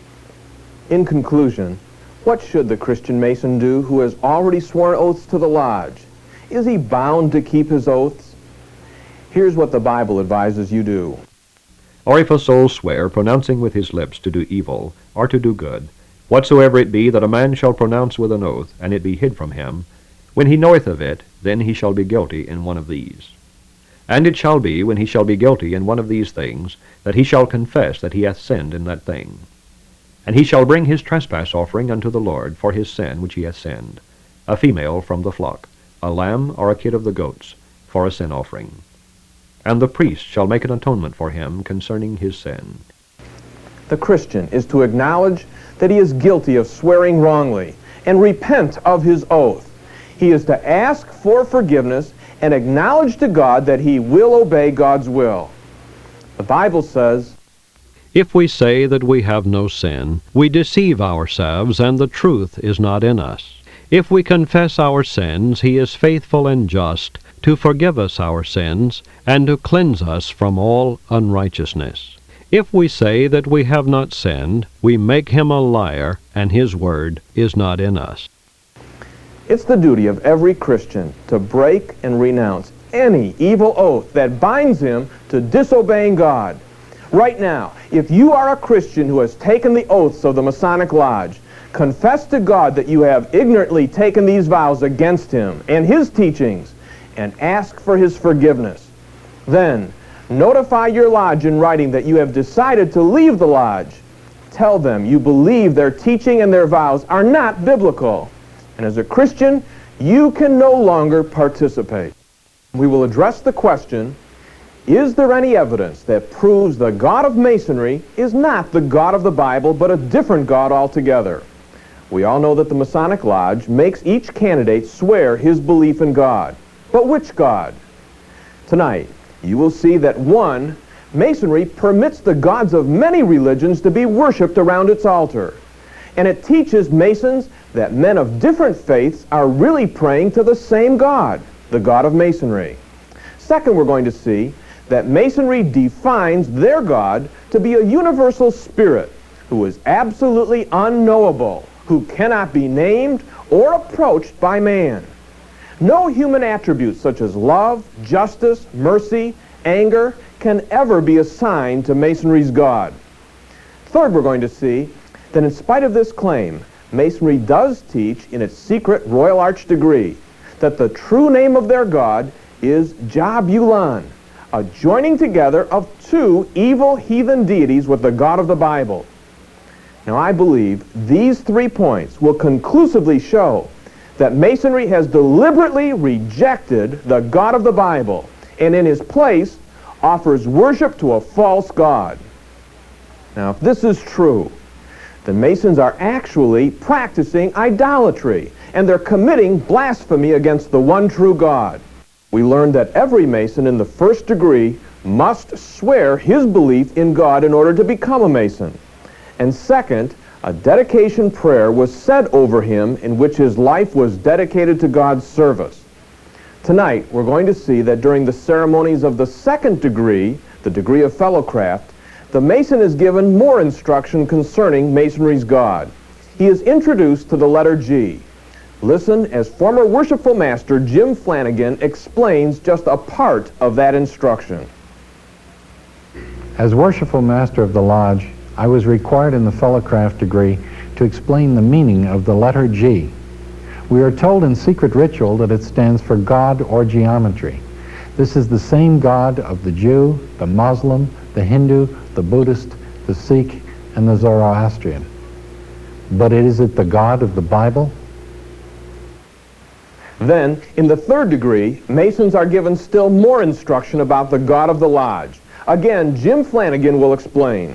In conclusion, what should the Christian Mason do who has already sworn oaths to the Lodge? Is he bound to keep his oaths? Here's what the Bible advises you do. Or if a soul swear, pronouncing with his lips to do evil, or to do good, whatsoever it be that a man shall pronounce with an oath, and it be hid from him, when he knoweth of it, then he shall be guilty in one of these. And it shall be, when he shall be guilty in one of these things, that he shall confess that he hath sinned in that thing. And he shall bring his trespass offering unto the Lord for his sin which he hath sinned, a female from the flock, a lamb or a kid of the goats, for a sin offering. And the priest shall make an atonement for him concerning his sin. The Christian is to acknowledge that he is guilty of swearing wrongly and repent of his oath. He is to ask for forgiveness and acknowledge to God that he will obey God's will. The Bible says, If we say that we have no sin, we deceive ourselves, and the truth is not in us. If we confess our sins, he is faithful and just to forgive us our sins, and to cleanse us from all unrighteousness. If we say that we have not sinned, we make him a liar, and his word is not in us. It's the duty of every Christian to break and renounce any evil oath that binds him to disobeying God. Right now, if you are a Christian who has taken the oaths of the Masonic Lodge, confess to God that you have ignorantly taken these vows against him and his teachings, and ask for his forgiveness. Then, notify your lodge in writing that you have decided to leave the lodge. Tell them you believe their teaching and their vows are not biblical. And as a Christian, you can no longer participate. We will address the question, is there any evidence that proves the God of Masonry is not the God of the Bible, but a different God altogether? We all know that the Masonic Lodge makes each candidate swear his belief in God. But which God? Tonight, you will see that 1, Masonry permits the gods of many religions to be worshipped around its altar. And it teaches Masons that men of different faiths are really praying to the same God, the God of Masonry. Second, we're going to see that Masonry defines their God to be a universal spirit who is absolutely unknowable, who cannot be named or approached by man. No human attributes such as love, justice, mercy, anger can ever be assigned to Masonry's God. Third, we're going to see that in spite of this claim, Masonry does teach in its secret Royal Arch degree that the true name of their God is Jah Bulan, a joining together of two evil heathen deities with the God of the Bible. Now, I believe these 3 points will conclusively show that Masonry has deliberately rejected the God of the Bible and in his place offers worship to a false God. Now, if this is true, the Masons are actually practicing idolatry, and they're committing blasphemy against the one true God. We learned that every Mason in the first degree must swear his belief in God in order to become a Mason. And second, a dedication prayer was said over him in which his life was dedicated to God's service. Tonight, we're going to see that during the ceremonies of the second degree, the degree of fellowcraft, the Mason is given more instruction concerning Masonry's God. He is introduced to the letter G. Listen as former worshipful master Jim Flanagan explains just a part of that instruction. As worshipful master of the lodge, I was required in the fellowcraft degree to explain the meaning of the letter G. We are told in secret ritual that it stands for God or geometry. This is the same God of the Jew, the Muslim, the Hindu, the Buddhist, the Sikh, and the Zoroastrian. But is it the God of the Bible? Then, in the third degree, Masons are given still more instruction about the God of the lodge. Again, Jim Flanagan will explain.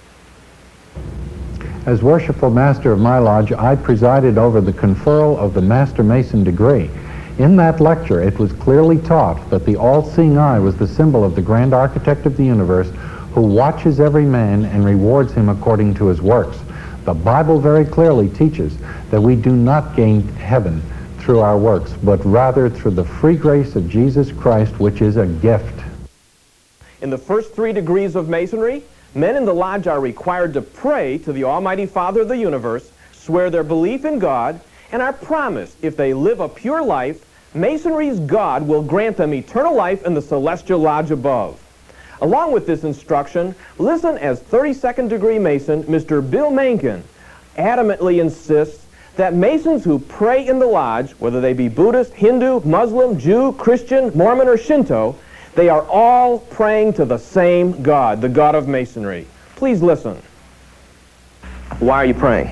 As worshipful master of my lodge, I presided over the conferral of the Master Mason degree. In that lecture, it was clearly taught that the all-seeing eye was the symbol of the grand architect of the universe who watches every man and rewards him according to his works. The Bible very clearly teaches that we do not gain heaven through our works, but rather through the free grace of Jesus Christ, which is a gift. In the first 3 degrees of Masonry, men in the lodge are required to pray to the Almighty Father of the universe, swear their belief in God, and are promised if they live a pure life, Masonry's God will grant them eternal life in the celestial lodge above. Along with this instruction, listen as 32nd degree Mason, Mr. Bill Mencken, adamantly insists that Masons who pray in the lodge, whether they be Buddhist, Hindu, Muslim, Jew, Christian, Mormon, or Shinto, they are all praying to the same God, the God of Masonry. Please listen. Why are you praying?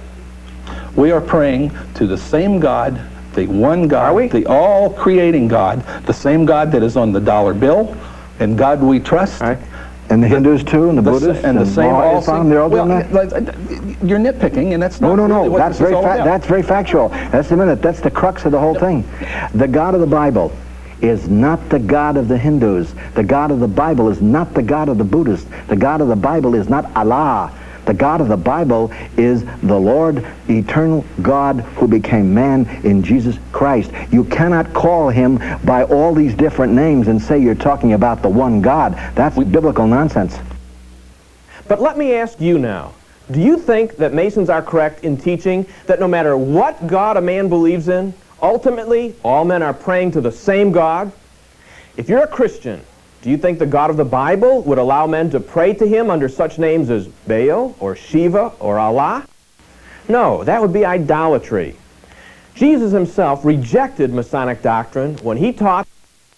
We are praying to the same God, the one God, are we? The all-creating God, the same God that is on the dollar bill, and God we trust. Right. And the Hindus too, and the Buddhists, and the same all they're all doing that? You're nitpicking, and that's not really what that's this is all about. That's very factual. That's the minute. That's the crux of the whole thing. The God of the Bible is not the God of the Hindus. The God of the Bible is not the God of the Buddhists. The God of the Bible is not Allah. The God of the Bible is the Lord, eternal God who became man in Jesus Christ. You cannot call him by all these different names and say you're talking about the one God. That's biblical nonsense. But let me ask you now, do you think that Masons are correct in teaching that no matter what God a man believes in, ultimately all men are praying to the same God? If you're a Christian, do you think the God of the Bible would allow men to pray to him under such names as Baal or Shiva or Allah? No, that would be idolatry. Jesus himself rejected Masonic doctrine when he taught,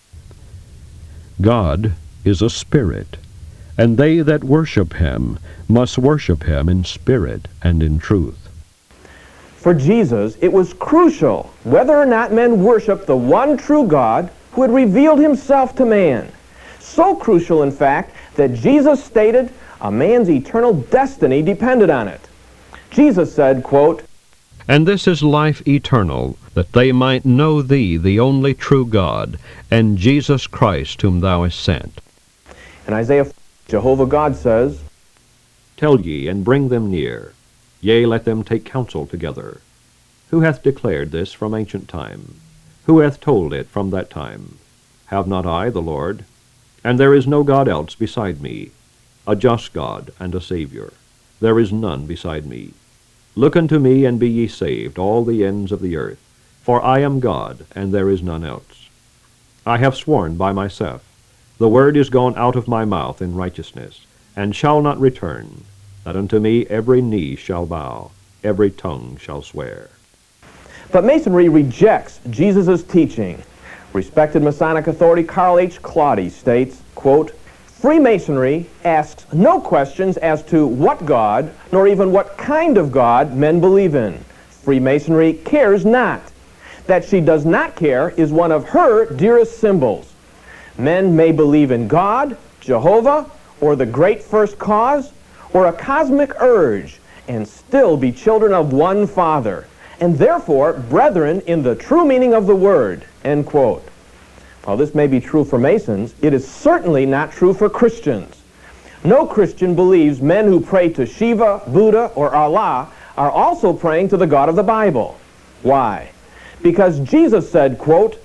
God is a spirit, and they that worship him must worship him in spirit and in truth. For Jesus, it was crucial whether or not men worshiped the one true God who had revealed himself to man. So crucial, in fact, that Jesus stated a man's eternal destiny depended on it. Jesus said, quote, And this is life eternal, that they might know thee, the only true God, and Jesus Christ whom thou hast sent. In Isaiah, Jehovah God says, Tell ye, and bring them near. Yea, let them take counsel together. Who hath declared this from ancient time? Who hath told it from that time? Have not I, the Lord? And there is no God else beside me, a just God and a Savior. There is none beside me. Look unto me, and be ye saved, all the ends of the earth. For I am God, and there is none else. I have sworn by myself, the word is gone out of my mouth in righteousness, and shall not return, that unto me every knee shall bow, every tongue shall swear. But Masonry rejects Jesus' teaching. Respected Masonic authority Carl H. Claudy states, quote, Freemasonry asks no questions as to what God, nor even what kind of God men believe in. Freemasonry cares not. That she does not care is one of her dearest symbols. Men may believe in God, Jehovah, or the great first cause, or a cosmic urge, and still be children of one Father, and therefore brethren in the true meaning of the word, end quote. While this may be true for Masons, it is certainly not true for Christians. No Christian believes men who pray to Shiva, Buddha, or Allah are also praying to the God of the Bible. Why? Because Jesus said, quote,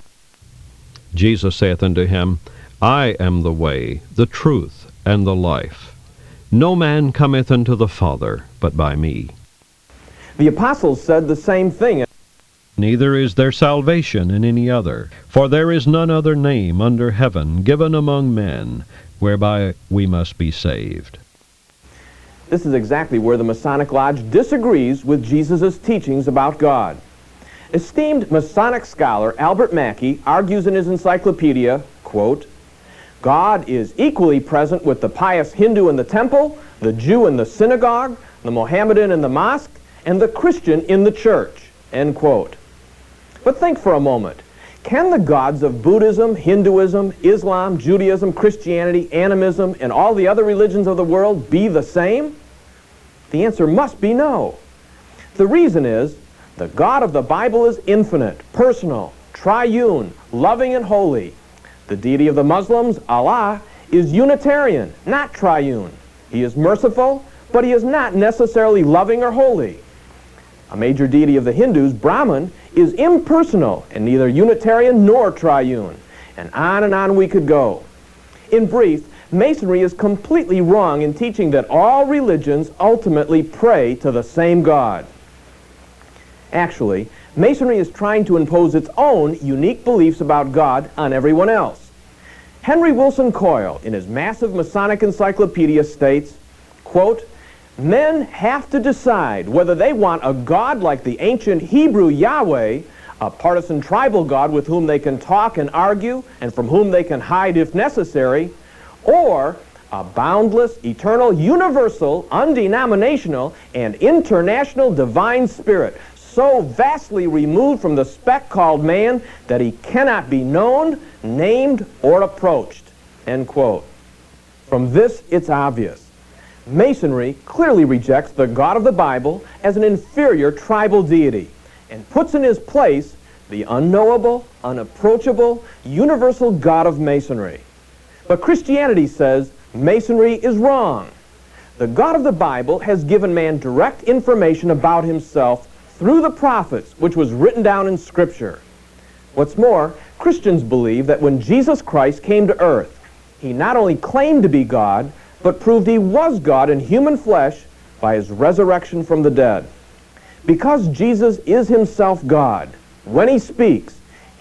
Jesus saith unto him, I am the way, the truth, and the life. No man cometh unto the Father but by me. The apostles said the same thing. Neither is there salvation in any other, for there is none other name under heaven given among men, whereby we must be saved. This is exactly where the Masonic Lodge disagrees with Jesus' teachings about God. Esteemed Masonic scholar Albert Mackey argues in his encyclopedia, quote, God is equally present with the pious Hindu in the temple, the Jew in the synagogue, the Mohammedan in the mosque, and the Christian in the church, end quote. But think for a moment. Can the gods of Buddhism, Hinduism, Islam, Judaism, Christianity, animism, and all the other religions of the world be the same? The answer must be no. The reason is, the God of the Bible is infinite, personal, triune, loving, and holy. The deity of the Muslims, Allah, is Unitarian, not triune. He is merciful, but he is not necessarily loving or holy. A major deity of the Hindus, Brahman, is impersonal and neither Unitarian nor triune. And on we could go. In brief, Masonry is completely wrong in teaching that all religions ultimately pray to the same God. Actually, Masonry is trying to impose its own unique beliefs about God on everyone else. Henry Wilson Coyle, in his massive Masonic encyclopedia, states, quote, Men have to decide whether they want a God like the ancient Hebrew Yahweh, a partisan tribal God with whom they can talk and argue and from whom they can hide if necessary, or a boundless, eternal, universal, undenominational, and international divine spirit, so vastly removed from the speck called man that he cannot be known, named, or approached, end quote. From this, it's obvious. Masonry clearly rejects the God of the Bible as an inferior tribal deity and puts in his place the unknowable, unapproachable, universal God of Masonry. But Christianity says Masonry is wrong. The God of the Bible has given man direct information about himself through the prophets, which was written down in Scripture. What's more, Christians believe that when Jesus Christ came to earth, he not only claimed to be God, but proved he was God in human flesh by his resurrection from the dead. Because Jesus is himself God, when he speaks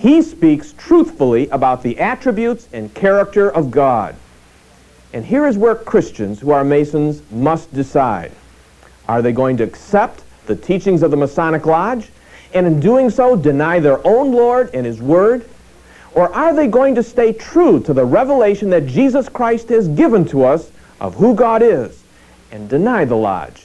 truthfully about the attributes and character of God. And here is where Christians who are Masons must decide. Are they going to accept the teachings of the Masonic Lodge, and in doing so deny their own Lord and his word? Or are they going to stay true to the revelation that Jesus Christ has given to us of who God is, and deny the Lodge?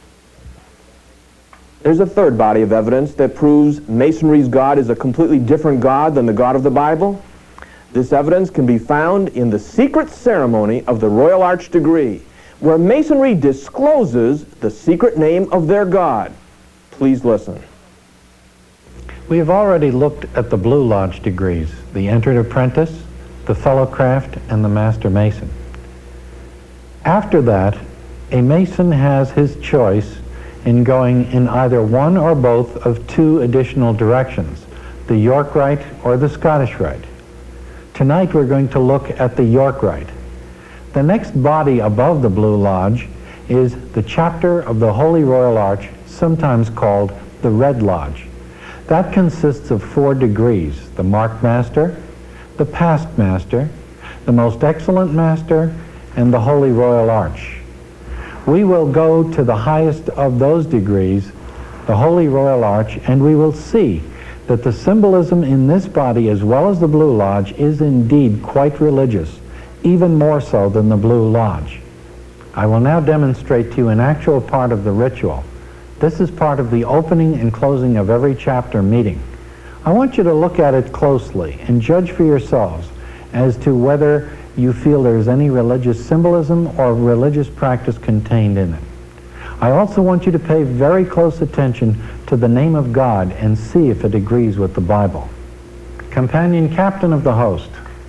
There's a third body of evidence that proves Masonry's God is a completely different God than the God of the Bible. This evidence can be found in the secret ceremony of the Royal Arch degree, where Masonry discloses the secret name of their God. Please listen. We have already looked at the Blue Lodge degrees, the Entered Apprentice, the Fellow Craft, and the Master Mason. After that, a Mason has his choice in going in either one or both of two additional directions, the York Rite or the Scottish Rite. Tonight we're going to look at the York Rite. The next body above the Blue Lodge is the chapter of the Holy Royal Arch, sometimes called the Red Lodge. That consists of 4 degrees, the Marked Master, the Past Master, the Most Excellent Master, and the Holy Royal Arch. We will go to the highest of those degrees, the Holy Royal Arch, and we will see that the symbolism in this body as well as the Blue Lodge is indeed quite religious, even more so than the Blue Lodge. I will now demonstrate to you an actual part of the ritual. This is part of the opening and closing of every chapter meeting. I want you to look at it closely and judge for yourselves as to whether you feel there is any religious symbolism or religious practice contained in it. I also want you to pay very close attention to the name of God and see if it agrees with the Bible. Companion Captain of the Host.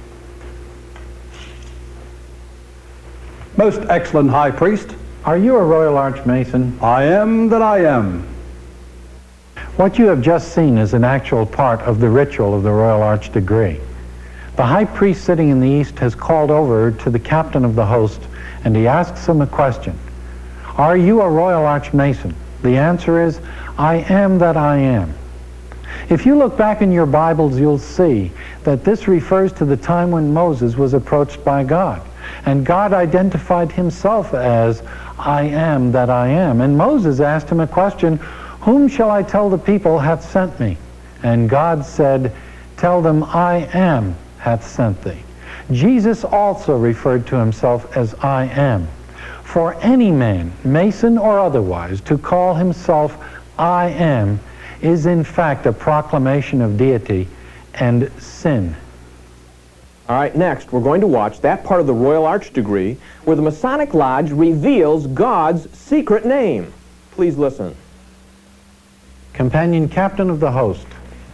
Most excellent High Priest, Are you a Royal Arch Mason? I am that I am. What you have just seen is an actual part of the ritual of the Royal Arch degree. The High Priest sitting in the east has called over to the Captain of the Host and he asks him a question. Are you a Royal Arch Mason? The answer is, I am that I am. If you look back in your Bibles, you'll see that this refers to the time when Moses was approached by God. And God identified himself as, I am that I am. And Moses asked him a question, whom shall I tell the people hath sent me? And God said, tell them, I am hath sent thee. Jesus also referred to himself as I am. For any man, Mason or otherwise, to call himself I am is in fact a proclamation of deity and sin. All right, next we're going to watch that part of the Royal Arch degree where the Masonic Lodge reveals God's secret name. Please listen. Companion Captain of the Host.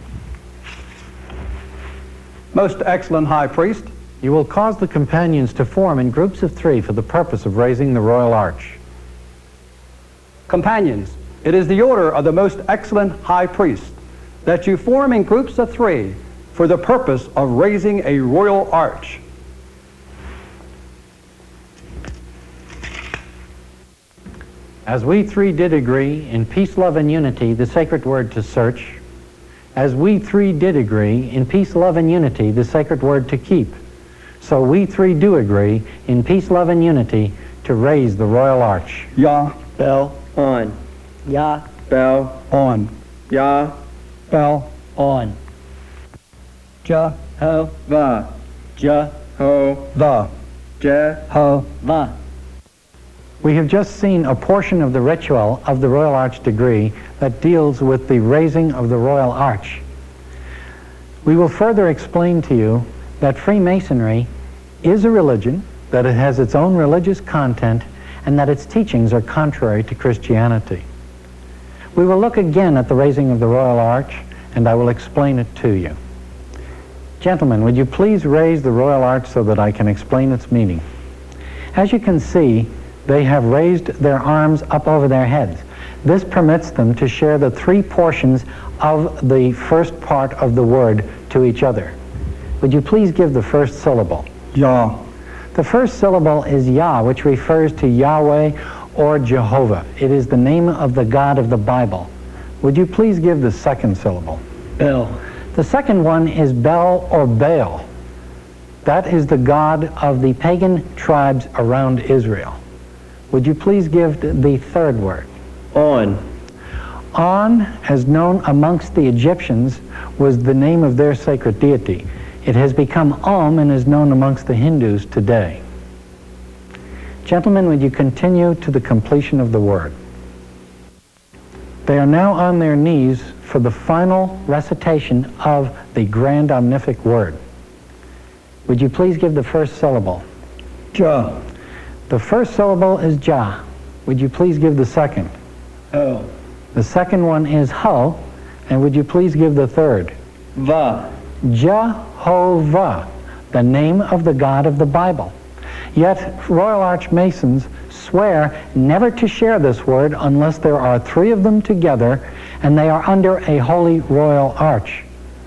Most excellent High Priest, You will cause the companions to form in groups of 3 for the purpose of raising the Royal Arch. companions, it is the order of the most excellent High Priest that you form in groups of 3 for the purpose of raising a royal arch. As we 3 did agree in peace, love, and unity, the sacred word to search. As we 3 did agree in peace, love, and unity, the sacred word to keep. So we 3 do agree in peace, love, and unity to raise the Royal Arch. Yah, Bell on. Yah, bell, on. Yah, Bell, on. ja, Ho, va, Ja, ho, va, Ja, ho. Va. We have just seen a portion of the ritual of the Royal Arch degree that deals with the raising of the Royal Arch. We will further explain to you that Freemasonry is a religion, that it has its own religious content, and that its teachings are contrary to Christianity. We will look again at the raising of the Royal Arch, and I will explain it to you. Gentlemen, would you please raise the Royal Arch so that I can explain its meaning? As you can see, they have raised their arms up over their heads. This permits them to share the 3 portions of the first part of the word to each other. Would you please give the first syllable? Yah, The first syllable is Yah, which refers to Yahweh or Jehovah. It is the name of the God of the Bible. Would you please give the second syllable? Bell. The second one is Bel or Baal. That is the god of the pagan tribes around Israel. Would you please give the third word? On. On, as known amongst the Egyptians, was the name of their sacred deity. It has become Om and is known amongst the Hindus today. Gentlemen, would you continue to the completion of the word? They are now on their knees for the final recitation of the grand omnific word. Would you please give the first syllable? ja, The first syllable is Jah. Would you please give the second? Ho, The second one is Ho, and would you please give the third? Va. Jehovah, the name of the God of the Bible. Yet Royal Arch Masons swear never to share this word unless there are 3 of them together and they are under a holy royal arch.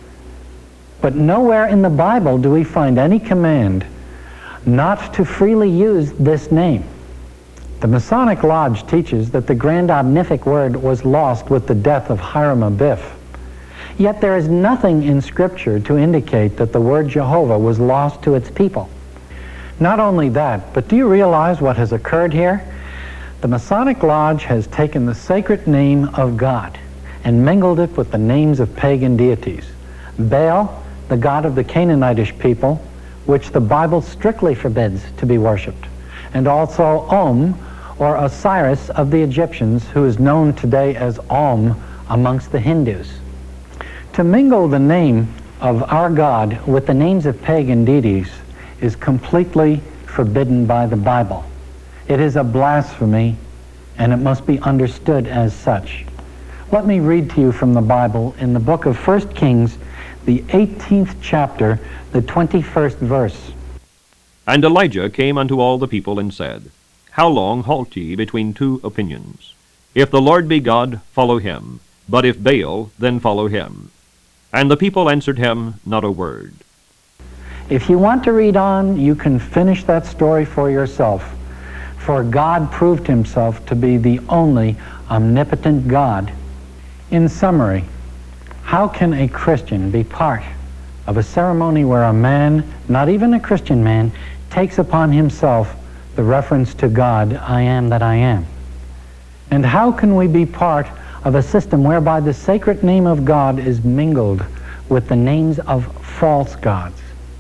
But nowhere in the Bible do we find any command not to freely use this name. The Masonic Lodge teaches that the grand omnific word was lost with the death of Hiram Abiff. Yet there is nothing in Scripture to indicate that the word Jehovah was lost to its people. Not only that, but do you realize what has occurred here? The Masonic Lodge has taken the sacred name of God, and mingled it with the names of pagan deities. Baal, the god of the Canaanitish people, which the Bible strictly forbids to be worshipped, and also Om, or Osiris of the Egyptians, who is known today as Om amongst the Hindus. To mingle the name of our God with the names of pagan deities is completely forbidden by the Bible. It is a blasphemy, and it must be understood as such. Let me read to you from the Bible in the book of 1 Kings, the 18th chapter, the 21st verse. And Elijah came unto all the people and said, How long halt ye between two opinions? If the Lord be God, follow him. But if Baal, then follow him. And the people answered him not a word. If you want to read on, you can finish that story for yourself. For God proved himself to be the only omnipotent God. In summary, how can a Christian be part of a ceremony where a man, not even a Christian man, takes upon himself the reference to God, I am that I am? And how can we be part of a system whereby the sacred name of God is mingled with the names of false gods?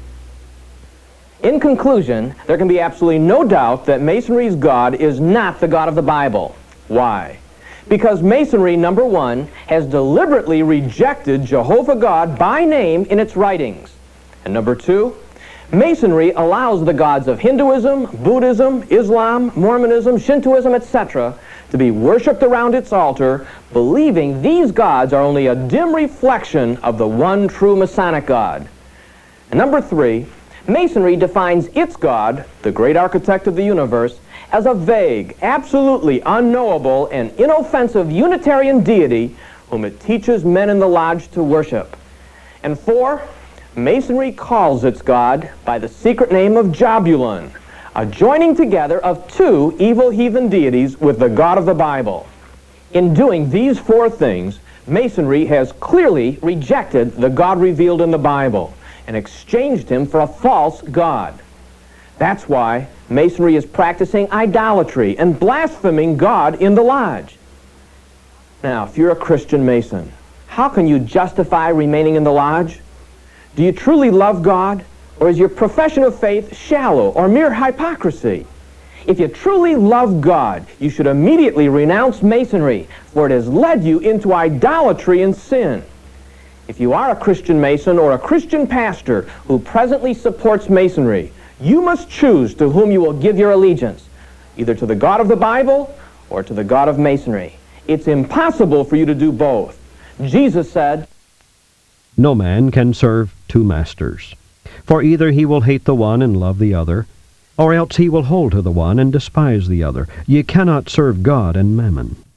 In conclusion, there can be absolutely no doubt that Masonry's God is not the God of the Bible. Why? Because Masonry, number one, has deliberately rejected Jehovah God by name in its writings. And number two, Masonry allows the gods of Hinduism, Buddhism, Islam, Mormonism, Shintoism, etc. to be worshipped around its altar, believing these gods are only a dim reflection of the one true Masonic God. And number three, Masonry defines its God, the great architect of the universe, as a vague, absolutely unknowable, and inoffensive Unitarian deity whom it teaches men in the lodge to worship. And four, Masonry calls its God by the secret name of Jabulon, a joining together of two evil heathen deities with the God of the Bible. In doing these four things, Masonry has clearly rejected the God revealed in the Bible and exchanged him for a false God. That's why Masonry is practicing idolatry and blaspheming God in the lodge. Now, if you're a Christian Mason, how can you justify remaining in the lodge? Do you truly love God, or is your profession of faith shallow or mere hypocrisy? If you truly love God, you should immediately renounce Masonry, for it has led you into idolatry and sin. If you are a Christian Mason or a Christian pastor who presently supports Masonry, you must choose to whom you will give your allegiance, either to the God of the Bible or to the God of Masonry. It's impossible for you to do both. Jesus said, No man can serve two masters, for either he will hate the one and love the other, or else he will hold to the one and despise the other. Ye cannot serve God and mammon.